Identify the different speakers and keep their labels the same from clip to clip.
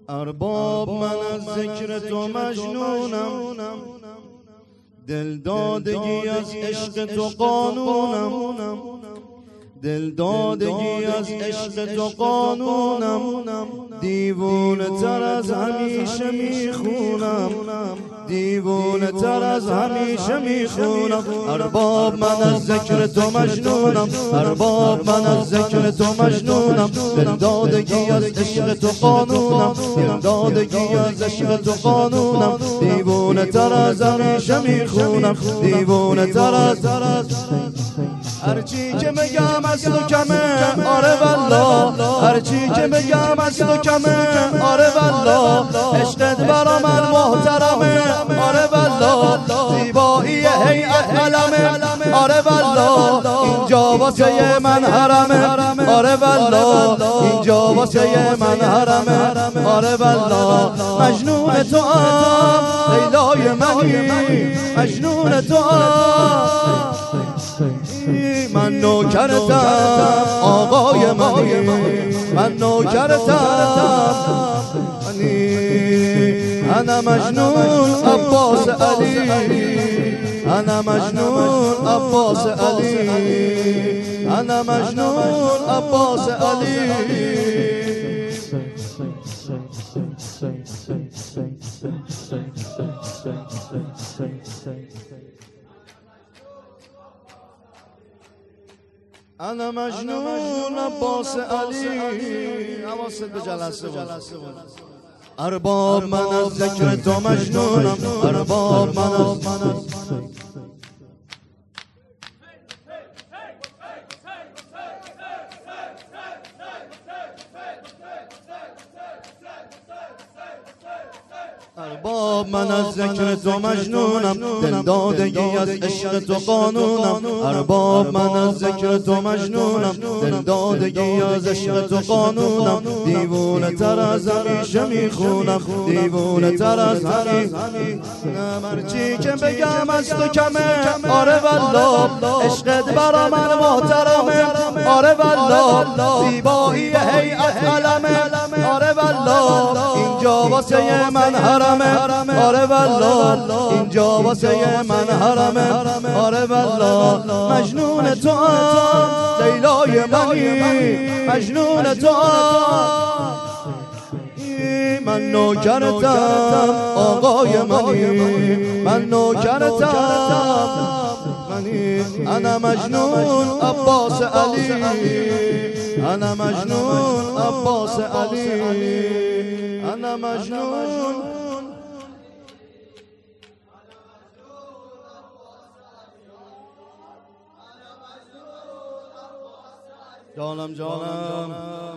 Speaker 1: ارباب من از ذکر تو مجنونم، دلدادگی از عشق تو قانونم، دلدادگی از عشق تو قانونم، دیوونه تر از همیشه میخونم، دیوونه تر از همیشه میخونم. ارباب من از ذکر تو مجنونم، ارباب من از ذکر تو مجنونم، دلدادگی از عشق تو قانونم، دلدادگی از عشق تو قانونم، دیوونه تر از همیشه میخونم، دیوونه تر از هرچی که بگم از تو کمه، آره والله، هرچی که بگم از تو کمه، آره والله، عشقت برا من محترمه، آره والله، زیبایی هیئت علمه، آره والله، اینجا واسه من حرمه، آره والله، اینجا واسه من حرمه، آره والله، مجنون تو لیلای منی، مجنون تو من نوکرتم آقای منی، من نوکرتم انا مجنون عباس علی، انا مجنون عباس علی، انا مجنون عباس علی. انا مجنون عباس علی. حواست به جلسه بود. ارباب من از ذکر تو مجنونم، ارباب من از ارباب من از ذکر تو مجنونم، دلدادگی از عشق تو قانونم، ارباب من از ذکر تو مجنونم، دلدادگی از عشق تو قانونم، دیوونه تر از همیشه میخونم، دیوونه تر از همیشه. هرچی که بگم از تو کمه، آره والله، عشقت برا من محترمه، آره والله، زیبایی هیئت علمه، آره والله، اینجا واسه من حرمه، آره والله، اینجا واسه من حرمه، آره والله، مجنون تو لیلای منی، مجنون تو من نوکرتم آقای منی، من نوکرتم منی، انا مجنون عباس علی، انا مجنون عباس علی، انا مجنون. جانم جانم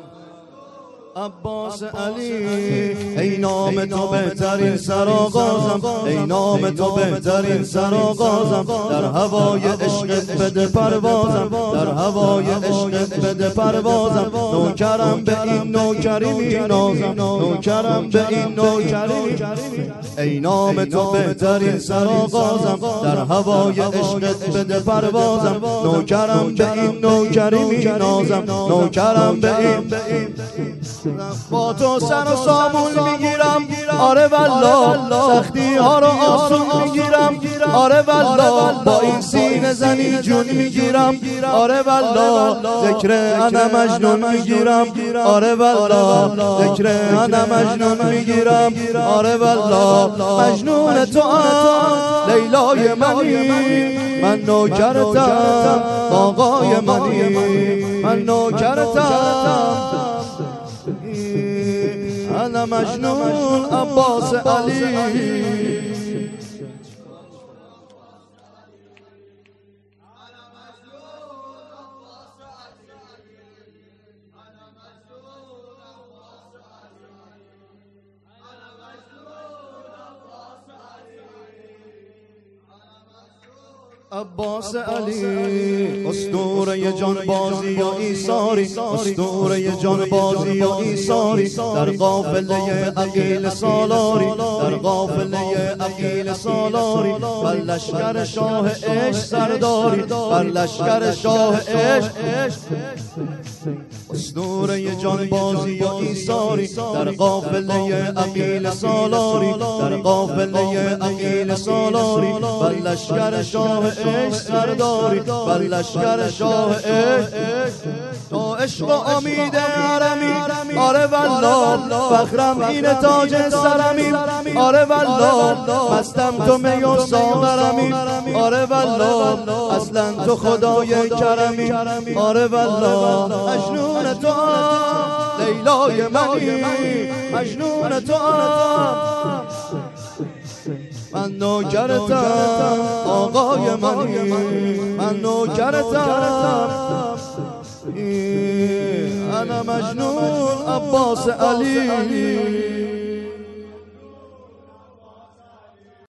Speaker 1: عباس علی، ای نام تو بهترین سرآغازم، ای نام تو بهترین سرآغازم، در هوای عشقت بده پروازم، در هوای عشقت بده پروازم، نوکرم به این نوکری مینازم، نوکرم به این نوکری، ای نام تو بهترین سرآغازم، در هوای عشقت بده پروازم، نوکرم به این نوکری مینازم، نوکرم به این. با تو سر و سامون میگیرم، آره والله، سختی ها رو آسون میگیرم، آره والله، با این سینه زنی جون میگیرم، آره والله، ذکر انا مجنون میگیرم، آره والله، ذکر انا مجنون میگیرم، آره والله، مجنون تو لیلای منی، من نوکرتم آقای منی، من نوکرتم انا مجنون عباس علی. عباس علی اسطوره جانبازی یا ایثاری، اسطوره جانبازی یا ایثاری، در قافله عقیل سالاری، در قافله عقیل سالاری، بر لشکر شاه عشق سرداری، بر لشکر شاه عشق اسطوره جان بازی و ایثاری در قافله عقیل سالاری، در قافله عقیل سالاری، بر لشکر شاه عشق سرداری، بر لشکر شاه عشق تا عشق و امید حرمی. آره والله فخرم اینه تاج سرمی، آره والله مستم تو می و ساغرمی، آره والله اصلا تو خدای کرمی، آره والله مجنون تو لیلای منی، مجنون تو من نوکرتم آقای منی، من نوکرتم، انا مجنون عباس علی.